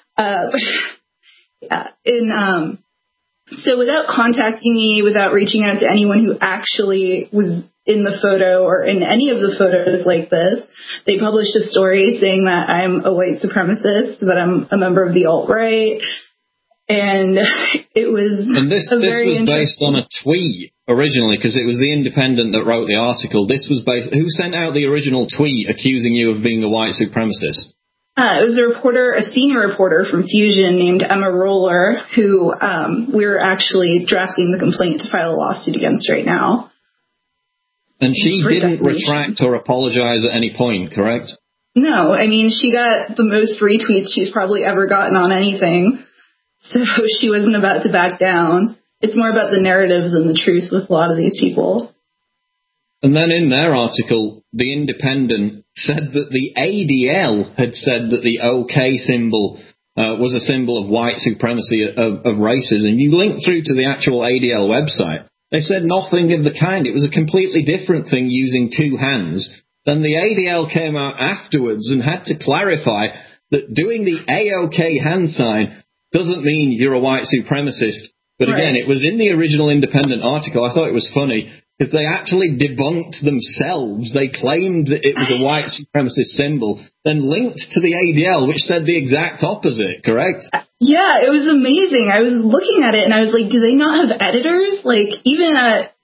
So without contacting me, without reaching out to anyone who actually was in the photo or in any of the photos like this, they published a story saying that I'm a white supremacist, that I'm a member of the alt-right. And it was this was based on a tweet originally, because it was The Independent that wrote the article. This was who sent out the original tweet accusing you of being a white supremacist? It was a senior reporter from Fusion named Emma Roller, who we're actually drafting the complaint to file a lawsuit against right now. And she didn't retract or apologize at any point, correct? No, I mean, she got the most retweets she's probably ever gotten on anything. So she wasn't about to back down. It's more about the narrative than the truth with a lot of these people. And then in their article, The Independent said that the ADL had said that the OK symbol was a symbol of white supremacy of races. And you link through to the actual ADL website. They said nothing of the kind. It was a completely different thing using two hands. Then the ADL came out afterwards and had to clarify that doing the AOK hand sign doesn't mean you're a white supremacist. But again, it was in the original Independent article. I thought it was funny because they actually debunked themselves. They claimed that it was a white supremacist symbol, then linked to the ADL, which said the exact opposite, correct? Yeah, it was amazing. I was looking at it and I was like, do they not have editors? Like, even at,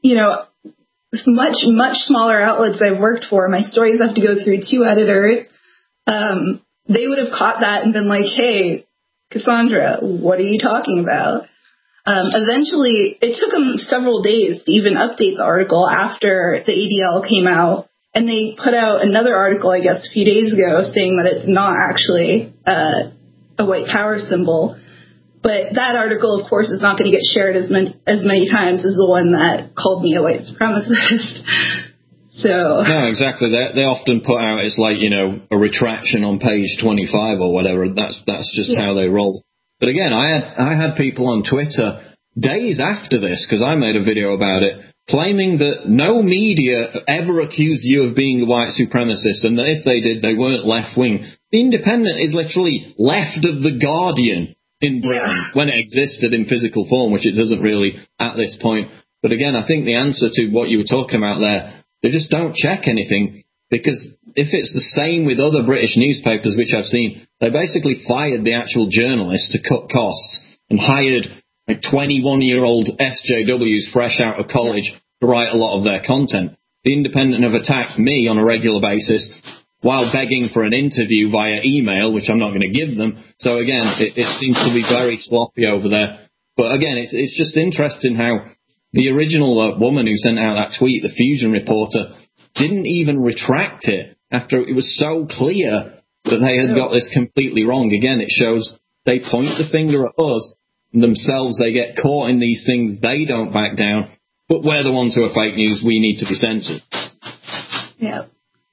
much, much smaller outlets I've worked for, my stories have to go through two editors. They would have caught that and been like, hey, Cassandra, what are you talking about? Eventually, it took them several days to even update the article after the ADL came out. And they put out another article, I guess, a few days ago saying that it's not actually a white power symbol. But that article, of course, is not going to get shared as many times as the one that called me a white supremacist. So no, exactly. They often put out it's like, a retraction on page 25 or whatever. That's just how they roll. But again, I had people on Twitter days after this, because I made a video about it, claiming that no media ever accused you of being a white supremacist, and that if they did, they weren't left-wing. The Independent is literally left of The Guardian in Britain when it existed in physical form, which it doesn't really at this point. But again, I think the answer to what you were talking about there, they just don't check anything, because if it's the same with other British newspapers, which I've seen, they basically fired the actual journalist to cut costs and hired 21-year-old SJWs fresh out of college to write a lot of their content. The Independent have attacked me on a regular basis while begging for an interview via email, which I'm not going to give them. So again, it seems to be very sloppy over there. But again, it's just interesting how the original woman who sent out that tweet, the Fusion reporter, didn't even retract it after it was so clear that they had got this completely wrong. Again, it shows they point the finger at us, and themselves they get caught in these things, they don't back down, but we're the ones who are fake news, we need to be censored. Yeah.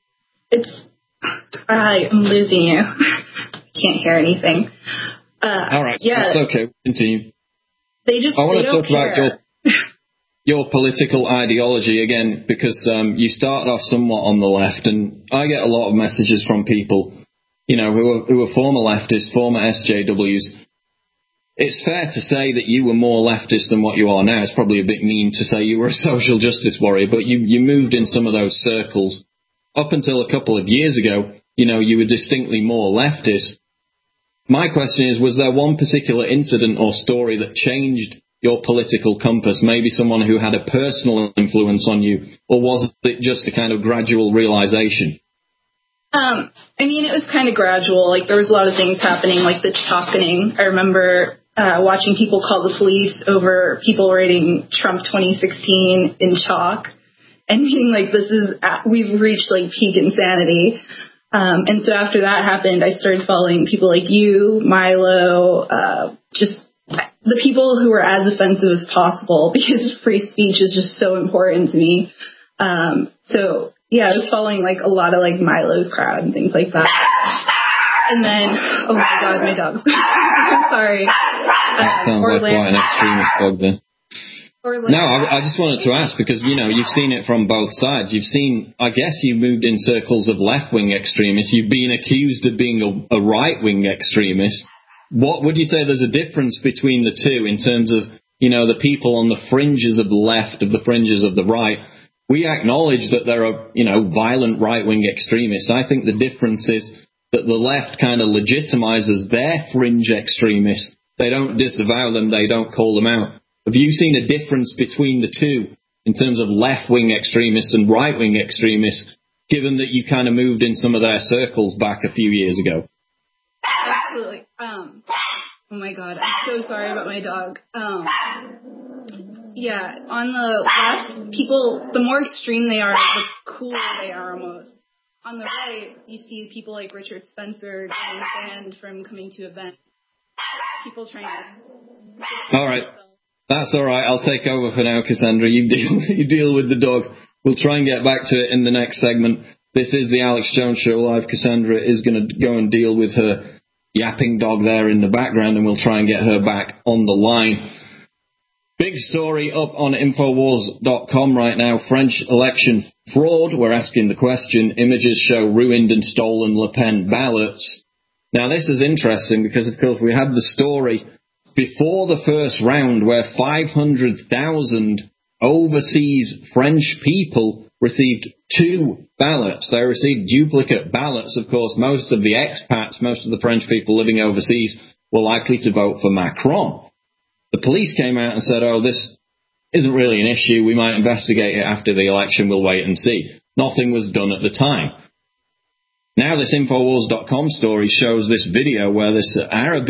I'm losing you. Can't hear anything. All right, that's okay, continue. I want to talk about your political ideology again, because you started off somewhat on the left, and I get a lot of messages from people, who are former leftists, former SJWs. It's fair to say that you were more leftist than what you are now. It's probably a bit mean to say you were a social justice warrior, but you moved in some of those circles. Up until a couple of years ago, you were distinctly more leftist. My question is, was there one particular incident or story that changed your political compass, maybe someone who had a personal influence on you, or was it just a kind of gradual realization? It was kind of gradual. Like, there was a lot of things happening, like the chalkening. I remember watching people call the police over people writing Trump 2016 in chalk and being like, we've reached like peak insanity. And so after that happened, I started following people like you, Milo, just the people who were as offensive as possible, because free speech is just so important to me. So yeah, I was following like a lot of like Milo's crowd and things like that. And then, oh my God, my dog's I'm sorry. That sounds like quite an extremist dog then. No, I just wanted to ask, because, you've seen it from both sides. I guess you moved in circles of left-wing extremists. You've been accused of being a right-wing extremist. What would you say there's a difference between the two in terms of, the people on the fringes of the left, of the fringes of the right? We acknowledge that there are, violent right-wing extremists. I think the difference is that the left kind of legitimizes their fringe extremists. They don't disavow them. They don't call them out. Have you seen a difference between the two in terms of left-wing extremists and right-wing extremists, given that you kind of moved in some of their circles back a few years ago? Absolutely. Oh my God, I'm so sorry about my dog. Yeah, on the left, people, the more extreme they are, the cooler they are almost. on the right, you see people like Richard Spencer getting banned from coming to events. People trying to... All right. That's all right. I'll take over for now, Cassandra. You deal with the dog. We'll try and get back to it in the next segment. This is the Alex Jones Show Live. Cassandra is going to go and deal with her yapping dog there in the background, and we'll try and get her back on the line. Big story up on Infowars.com right now. French election fraud. We're asking the question. Images show ruined and stolen Le Pen ballots. Now, this is interesting because, of course, we had the story before the first round where 500,000 overseas French people received 2 ballots. They received duplicate ballots. Of course, most of the expats, most of the French people living overseas were likely to vote for Macron. The police came out and said, oh, this isn't really an issue. We might investigate it after the election. We'll wait and see. Nothing was done at the time. Now this Infowars.com story shows this video where this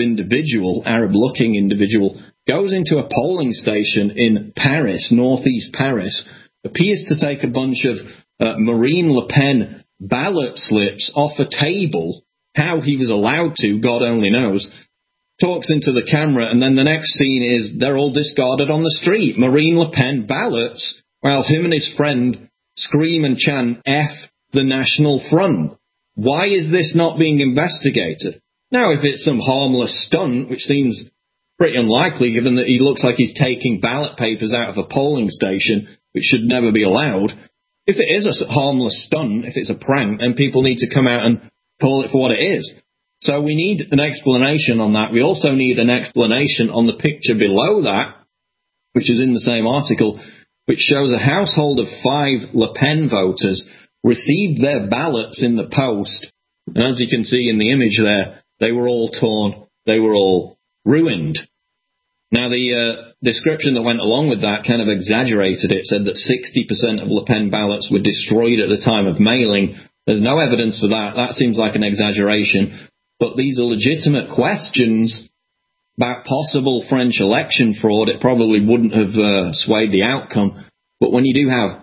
Arab-looking individual, goes into a polling station in Paris, northeast Paris, appears to take a bunch of Marine Le Pen ballot slips off a table. How he was allowed to, God only knows. Talks into the camera, and then the next scene is they're all discarded on the street. Marine Le Pen ballots, while him and his friend scream and chant F the National Front. Why is this not being investigated? Now, if it's some harmless stunt, which seems pretty unlikely given that he looks like he's taking ballot papers out of a polling station, which should never be allowed. If it is a harmless stunt, if it's a prank, then people need to come out and call it for what it is. So we need an explanation on that. We also need an explanation on the picture below that, which is in the same article, which shows a household of 5 Le Pen voters received their ballots in the post. And as you can see in the image there, they were all torn. They were all ruined. Now, the description that went along with that kind of exaggerated it, said that 60% of Le Pen ballots were destroyed at the time of mailing. There's no evidence for that. That seems like an exaggeration. But these are legitimate questions about possible French election fraud. It probably wouldn't have swayed the outcome. But when you do have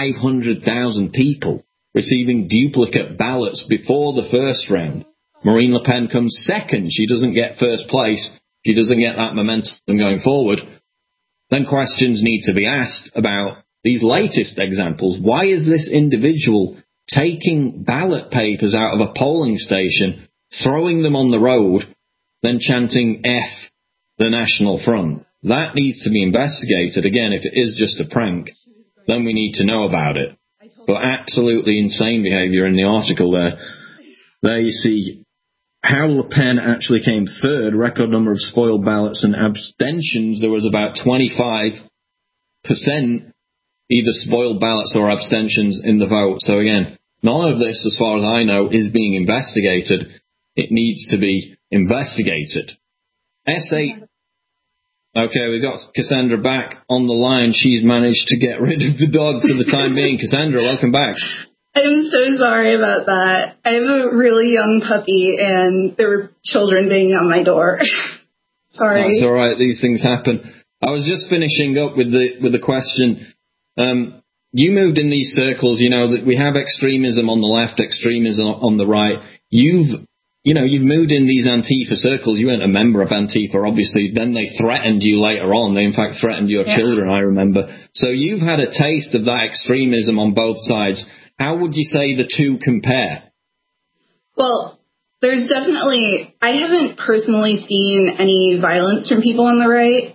500,000 people receiving duplicate ballots before the first round, Marine Le Pen comes second. She doesn't get first place. She doesn't get that momentum going forward. Then questions need to be asked about these latest examples. Why is this individual taking ballot papers out of a polling station, throwing them on the road, then chanting F the National Front? That needs to be investigated. Again, if it is just a prank, then we need to know about it. But absolutely insane behaviour in the article there. There you see how Le Pen actually came third, record number of spoiled ballots and abstentions. There was about 25% either spoiled ballots or abstentions in the vote. So again, none of this, as far as I know, is being investigated. It needs to be investigated. S8. Okay, we've got Cassandra back on the line. She's managed to get rid of the dog for the time being. Cassandra, welcome back. I'm so sorry about that. I have a really young puppy, and there were children banging on my door. Sorry. That's all right. These things happen. I was just finishing up with the question. You moved in these circles. You know that we have extremism on the left, extremism on the right. You've moved in these Antifa circles. You weren't a member of Antifa, obviously. Then they threatened you later on. They, in fact, threatened your children, I remember. So you've had a taste of that extremism on both sides. How would you say the two compare? Well, there's definitely... I haven't personally seen any violence from people on the right.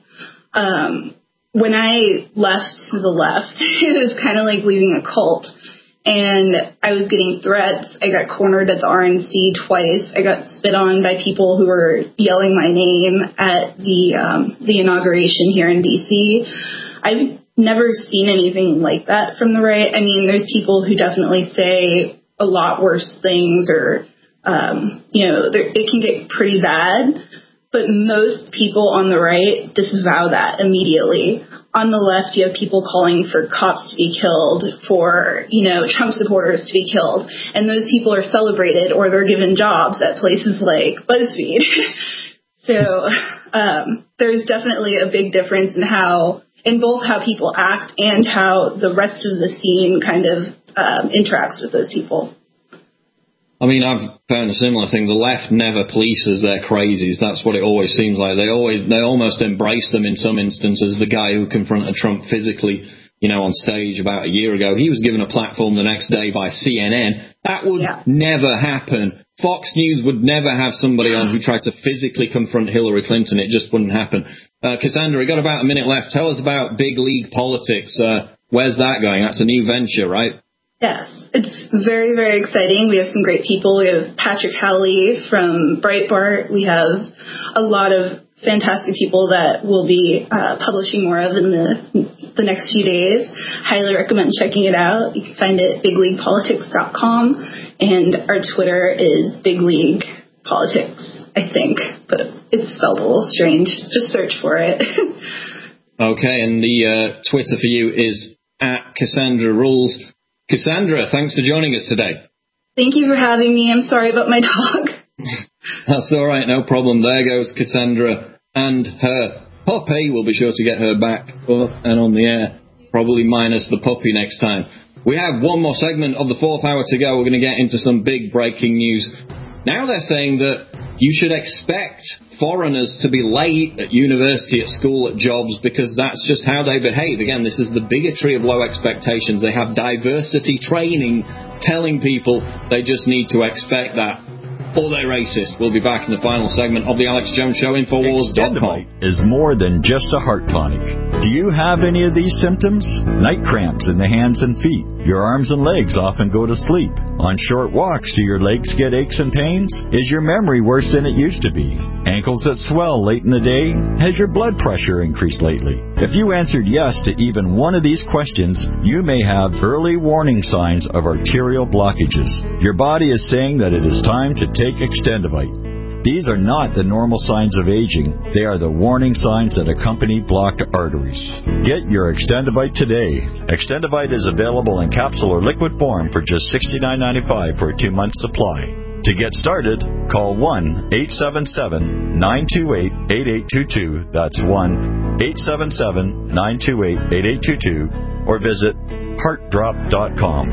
When I left to the left, it was kind of like leaving a cult. And I was getting threats. I got cornered at the RNC twice. I got spit on by people who were yelling my name at the inauguration here in D.C. I've never seen anything like that from the right. I mean, there's people who definitely say a lot worse things or, it can get pretty bad. But most people on the right disavow that immediately. On the left, you have people calling for cops to be killed, for, Trump supporters to be killed. And those people are celebrated or they're given jobs at places like BuzzFeed. So there's definitely a big difference in both how people act and how the rest of the scene kind of interacts with those people. I mean, I've found a similar thing. The left never polices their crazies. That's what it always seems like. They almost embrace them in some instances. The guy who confronted Trump physically, on stage about a year ago, he was given a platform the next day by CNN. That would never happen. Fox News would never have somebody on who tried to physically confront Hillary Clinton. It just wouldn't happen. Cassandra, we got about a minute left. Tell us about Big League Politics. Where's that going? That's a new venture, right? Yes, it's very, very exciting. We have some great people. We have Patrick Howley from Breitbart. We have a lot of fantastic people that we'll be publishing more of in the next few days. Highly recommend checking it out. You can find it at bigleaguepolitics.com, and our Twitter is Big League Politics, I think, but it's spelled a little strange. Just search for it. Okay, and the Twitter for you is at Cassandra Rules. Cassandra, thanks for joining us today. Thank you for having me. I'm sorry about my dog. That's all right, no problem. There goes Cassandra and her puppy. We'll be sure to get her back up and on the air, probably minus the puppy next time. We have one more segment of the fourth hour to go. We're going to get into some big breaking news. Now they're saying that you should expect foreigners to be late at university, at school, at jobs, because that's just how they behave. Again, this is the bigotry of low expectations. They have diversity training telling people they just need to expect that, or they're racist. We'll be back in the final segment of the Alex Jones Show, Infowars.com. Extendivite is more than just a heart tonic. Do you have any of these symptoms? Night cramps in the hands and feet. Your arms and legs often go to sleep. On short walks, do your legs get aches and pains? Is your memory worse than it used to be? Ankles that swell late in the day? Has your blood pressure increased lately? If you answered yes to even one of these questions, you may have early warning signs of arterial blockages. Your body is saying that it is time to take Extendivite. These are not the normal signs of aging. They are the warning signs that accompany blocked arteries. Get your Extendivite today. Extendivite is available in capsule or liquid form for just $69.95 for a 2-month supply. To get started, call 1-877-928-8822. That's 1-877-928-8822. Or visit heartdrop.com.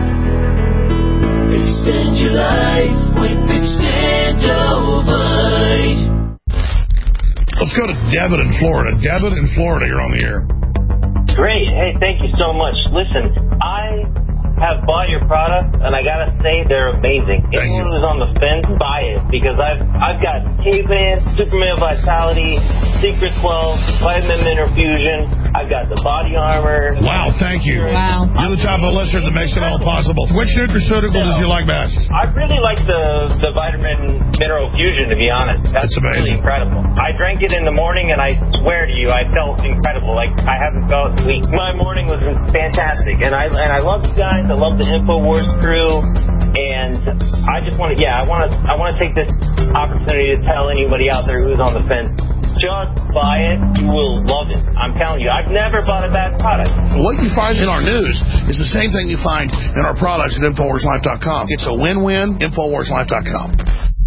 Extend your life with Extendivite. Let's go to Devin in Florida. Devin in Florida, you're on the air. Great. Hey, thank you so much. Listen, I have bought your product, and I gotta say they're amazing. Anyone who's on the fence, buy it, because I've got Caveman, Superman Vitality, Secret 12, Vitamin Mineral Fusion. I've got the body armor. Wow, thank you. Wow. You're the type of listener that makes it all possible. Which nutraceutical does you like best? I really like the Vitamin Mineral Fusion, to be honest. That's amazing. Really incredible. I drank it in the morning, and I swear to you, I felt incredible. Like, I haven't felt weak. My morning was fantastic, and I love you guys. I love the InfoWars crew, and I just want to, I want to take this opportunity to tell anybody out there who's on the fence, just buy it. You will love it. I'm telling you, I've never bought a bad product. What you find in our news is the same thing you find in our products at InfoWarsLife.com. It's a win-win, InfoWarsLife.com.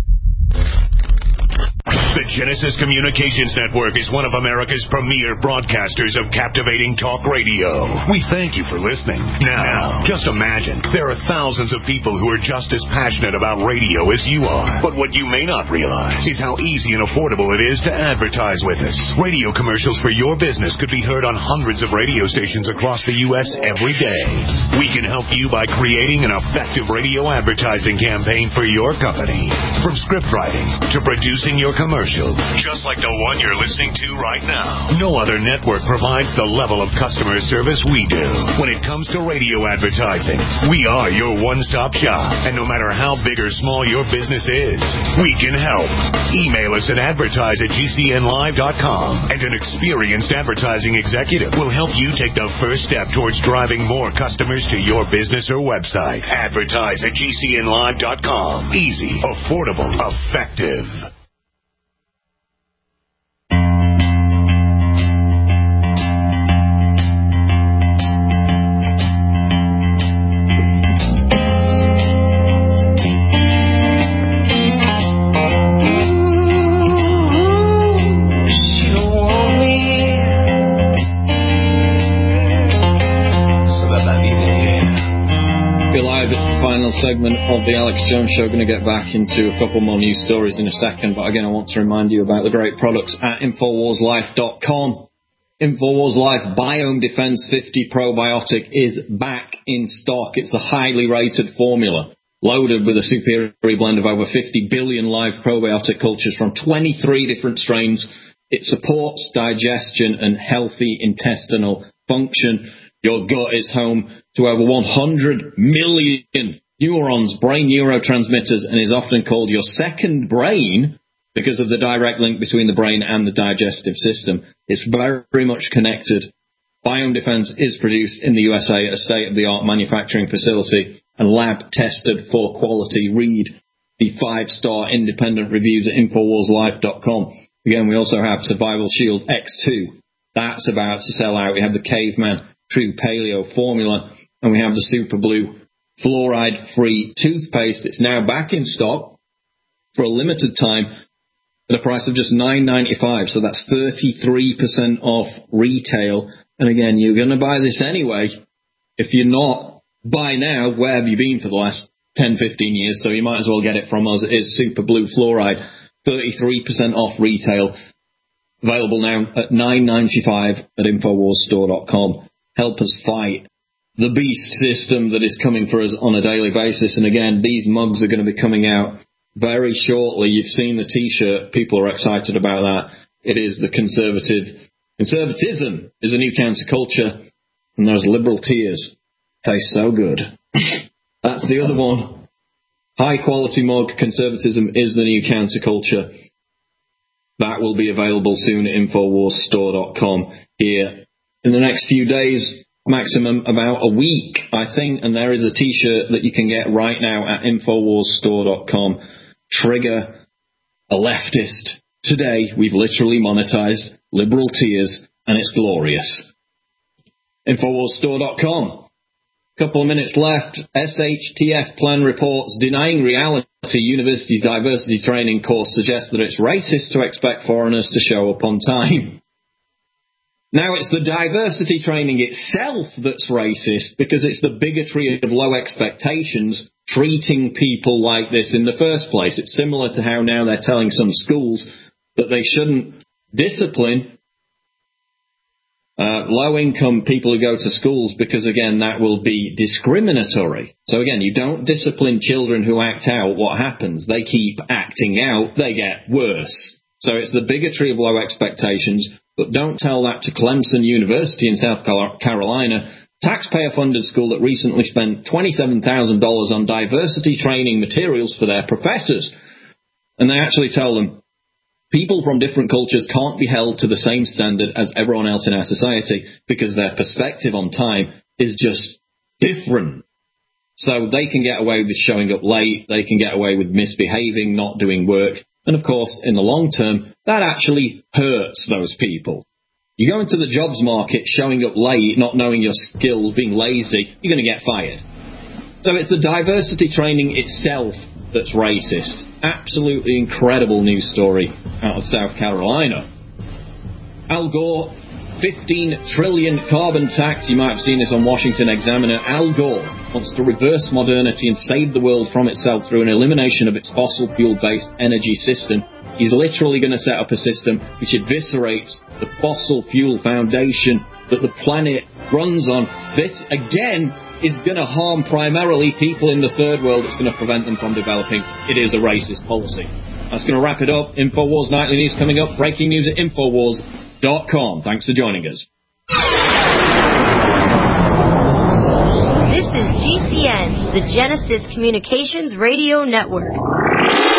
The Genesis Communications Network is one of America's premier broadcasters of captivating talk radio. We thank you for listening. Now, just imagine, there are thousands of people who are just as passionate about radio as you are. But what you may not realize is how easy and affordable it is to advertise with us. Radio commercials for your business could be heard on hundreds of radio stations across the U.S. every day. We can help you by creating an effective radio advertising campaign for your company. From script writing to producing your commercial, just like the one you're listening to right now. No other network provides the level of customer service we do. When it comes to radio advertising, we are your one-stop shop. And no matter how big or small your business is, we can help. Email us at advertise@gcnlive.com, and an experienced advertising executive will help you take the first step towards driving more customers to your business or website. Advertise@gcnlive.com. Easy, affordable, effective. segment of the Alex Jones Show. Going to get back into a couple more news stories in a second, but again, I want to remind you about the great products at InfoWarsLife.com. InfoWars Life Biome Defense 50 Probiotic is back in stock. It's the highly rated formula, loaded with a superior blend of over 50 billion live probiotic cultures from 23 different strains. It supports digestion and healthy intestinal function. Your gut is home to over 100 million neurons, brain neurotransmitters, and is often called your second brain because of the direct link between the brain and the digestive system. It's very much connected. Biome Defense is produced in the USA at a state-of-the-art manufacturing facility and lab-tested for quality. Read the 5-star independent reviews at InfoWarsLife.com. Again, we also have Survival Shield X2. That's about to sell out. We have the Caveman True Paleo formula, and we have the Super Blue fluoride-free toothpaste. It's now back in stock for a limited time at a price of just $9.95, so that's 33% off retail. And again, you're going to buy this anyway. If you're not, buy now. Where have you been for the last 10, 15 years? So you might as well get it from us. It is Super Blue Fluoride, 33% off retail. Available now at $9.95 at InfoWarsStore.com. Help us fight the beast system that is coming for us on a daily basis. And again, these mugs are going to be coming out very shortly. You've seen the T-shirt. People are excited about that. It is the conservatism is a new counterculture, and those liberal tears taste so good. That's the other one. High quality mug. Conservatism is the new counterculture. That will be available soon at InfoWarsStore.com here in the next few days, maximum about a week, I think. And there is a T-shirt that you can get right now at InfoWarsStore.com. Trigger a leftist. Today, we've literally monetized liberal tears, and it's glorious. InfoWarsStore.com. Couple of minutes left. SHTF plan reports denying reality. University's diversity training course suggests that it's racist to expect foreigners to show up on time. Now, it's the diversity training itself that's racist because it's the bigotry of low expectations treating people like this in the first place. It's similar to how now they're telling some schools that they shouldn't discipline low-income people who go to schools because, again, that will be discriminatory. So, again, you don't discipline children who act out. What happens? They keep acting out. They get worse. So it's the bigotry of low expectations, but don't tell that to Clemson University in South Carolina, taxpayer-funded school that recently spent $27,000 on diversity training materials for their professors. And they actually tell them, people from different cultures can't be held to the same standard as everyone else in our society because their perspective on time is just different. So they can get away with showing up late, they can get away with misbehaving, not doing work, and of course, in the long term, that actually hurts those people. You go into the jobs market showing up late, not knowing your skills, being lazy, you're going to get fired. So it's the diversity training itself that's racist. Absolutely incredible news story out of South Carolina. Al Gore, 15 trillion carbon tax. You might have seen this on Washington Examiner. Al Gore wants to reverse modernity and save the world from itself through an elimination of its fossil fuel-based energy system. He's literally going to set up a system which eviscerates the fossil fuel foundation that the planet runs on. This, again, is going to harm primarily people in the third world. It's going to prevent them from developing. It is a racist policy. That's going to wrap it up. InfoWars Nightly News coming up. Breaking news at InfoWars.com. Thanks for joining us. This is GCN, the Genesis Communications Radio Network.